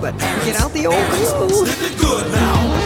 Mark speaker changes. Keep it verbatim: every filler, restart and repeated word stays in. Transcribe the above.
Speaker 1: but get out the old glue.
Speaker 2: Sniff it good now.